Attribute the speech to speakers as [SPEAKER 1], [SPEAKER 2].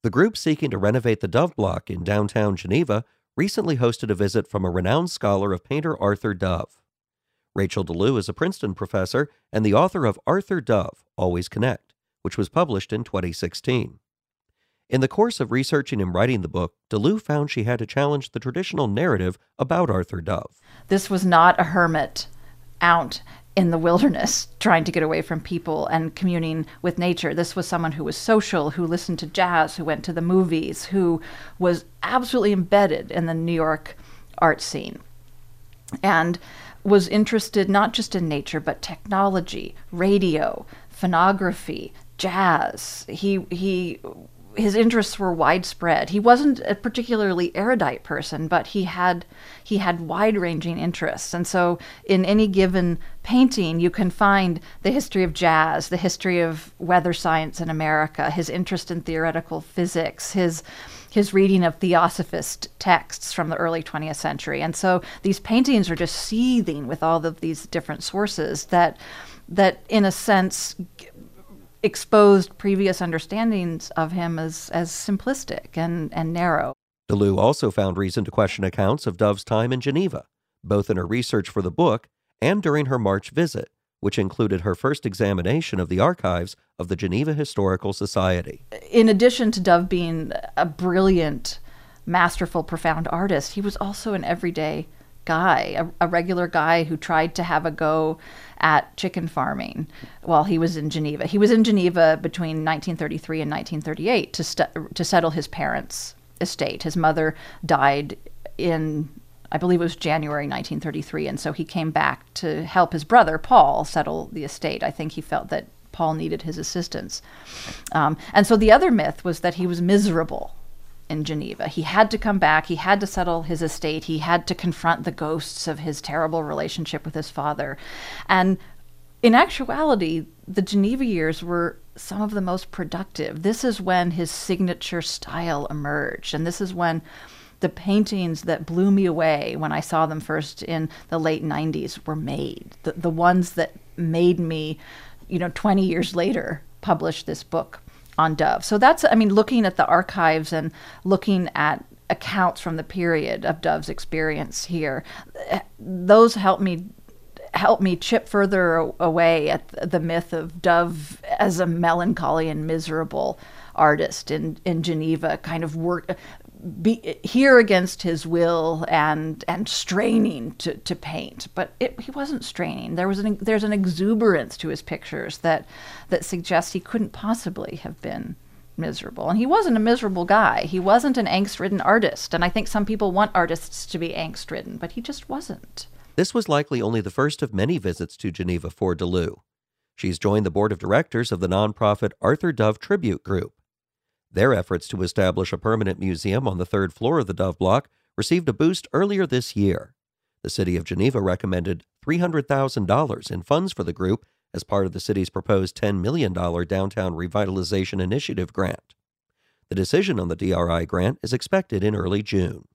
[SPEAKER 1] The group seeking to renovate the Dove Block in downtown Geneva recently hosted a visit from a renowned scholar of painter Arthur Dove. Rachel DeLue is a Princeton professor and the author of Arthur Dove, Always Connect, which was published in 2016. In the course of researching and writing the book, DeLue found she had to challenge the traditional narrative about Arthur Dove.
[SPEAKER 2] This was not a hermit out in the wilderness trying to get away from people and communing with nature. This was someone who was social, who listened to jazz, who went to the movies, who was absolutely embedded in the New York art scene, and was interested not just in nature, but technology, radio, phonography, jazz. His interests were widespread. He wasn't a particularly erudite person, but he had wide-ranging interests. And so in any given painting, you can find the history of jazz, the history of weather science in America, his interest in theoretical physics, his reading of theosophist texts from the early 20th century. And so these paintings are just seething with all of these different sources that in a sense exposed previous understandings of him as simplistic and narrow.
[SPEAKER 1] DeLue also found reason to question accounts of Dove's time in Geneva, both in her research for the book and during her March visit, which included her first examination of the archives of the Geneva Historical Society.
[SPEAKER 2] In addition to Dove being a brilliant, masterful, profound artist, he was also an everyday guy, a regular guy who tried to have a go at chicken farming while he was in Geneva. He was in Geneva between 1933 and 1938 to settle his parents' estate. His mother died in, I believe it was January 1933, and so he came back to help his brother, Paul, settle the estate. I think he felt that Paul needed his assistance. And so the other myth was that he was miserable in Geneva. He had to come back. He had to settle his estate. He had to confront the ghosts of his terrible relationship with his father. And in actuality, the Geneva years were some of the most productive. This is when his signature style emerged. And this is when the paintings that blew me away when I saw them first in the late 90s were made. The ones that made me, 20 years later, publish this book on Dove. So that's, looking at the archives and looking at accounts from the period of Dove's experience here, those help me chip further away at the myth of Dove as a melancholy and miserable artist in Geneva, kind of be here against his will and straining to paint, but he wasn't straining. There's an exuberance to his pictures that suggests he couldn't possibly have been miserable. And he wasn't a miserable guy. He wasn't an angst-ridden artist. And I think some people want artists to be angst-ridden, but he just wasn't.
[SPEAKER 1] This was likely only the first of many visits to Geneva for DeLue. She's joined the board of directors of the nonprofit Arthur Dove Tribute Group. Their efforts to establish a permanent museum on the third floor of the Dove Block received a boost earlier this year. The city of Geneva recommended $300,000 in funds for the group as part of the city's proposed $10 million Downtown Revitalization Initiative grant. The decision on the DRI grant is expected in early June.